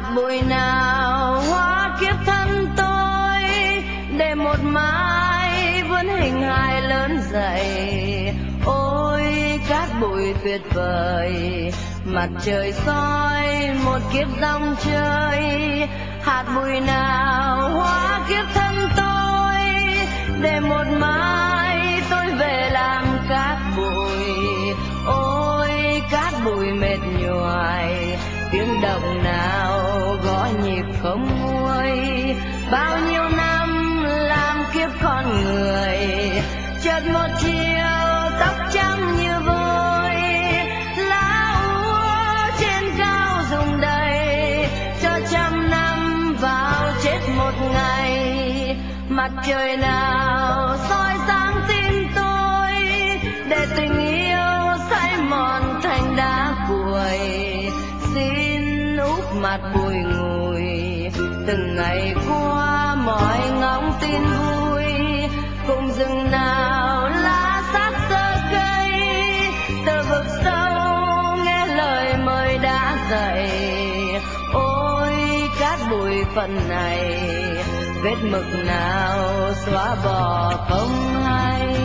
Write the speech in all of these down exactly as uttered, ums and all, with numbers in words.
bụi nào hóa kiếp thân tôi, để một mai vươn hình hài lớn dậy. Ôi cát bụi tuyệt vời, mặt trời soi một kiếp dòng chơi. Hạt bụi nào hóa kiếp thân tôi, để một mai tôi về làm cát bụi. Ôi cát bụi mệt nhoài, tiếng động nào gõ nhịp không nguôi. Bao nhiêu năm làm kiếp con người, chợt một chiều tóc trắng như vôi. Lá úa trên cao rụng đầy, cho trăm năm vào chết một ngày. Mặt trời nào soi sáng tin tôi, để tình yêu say mòn thành đá cuội. Xin úp mặt bụi ngùi, từng ngày qua mỏi ngóng tin vui. Cùng rừng nào lá xác xơ cây, từ vực sâu nghe lời mời đã dậy. Ôi cát bụi phận này, vết mực nào xóa bỏ không hay.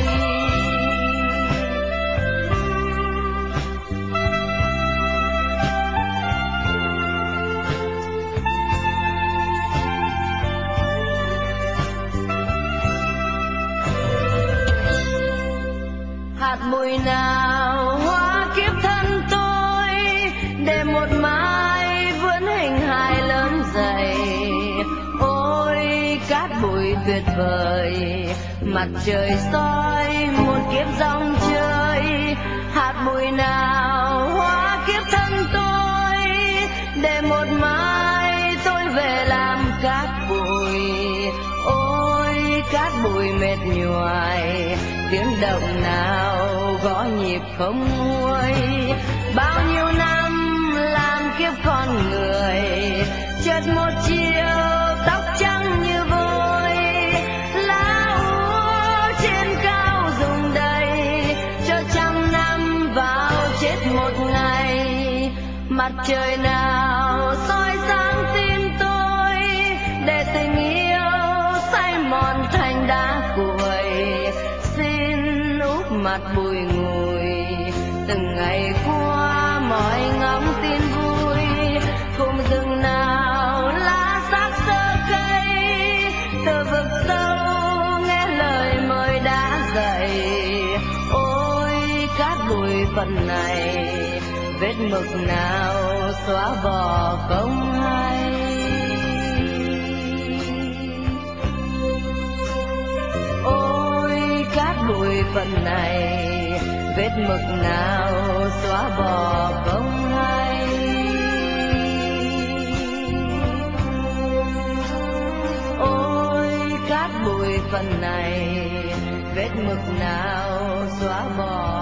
Hạt bụi nào hóa kiếp thân tôi, để một mai vươn hình hài lớn dậy. Ôi cát bụi tuyệt vời, mặt trời soi một kiếp dòng chơi. Hạt bụi nào hóa kiếp thân tôi, để một mai tôi về làm cát bụi. Ôi cát bụi mệt nhoài, tiếng động nào gõ nhịp không nguôi. Bao nhiêu năm làm kiếp con người, chợt một chiều tóc trắng như vôi. Lá úa trên cao rụng đầy, cho trăm năm vào chết một ngày. Mặt trời nào soi sáng tin tôi, để tình yêu say mòn thành đá cuội. Xin úp mặt bụi ngùi, từng ngày qua mỏi ngóng tin vui. Cùng rừng nào lá xác xơ cây, từ vực sâu nghe lời mời đã dậy. Ôi cát bụi phận này, vết mực nào xóa bỏ không hay. Ôi cát bụi phận này, vết mực nào xóa bỏ không hay. Ôi cát bụi phận này, vết mực nào xóa bỏ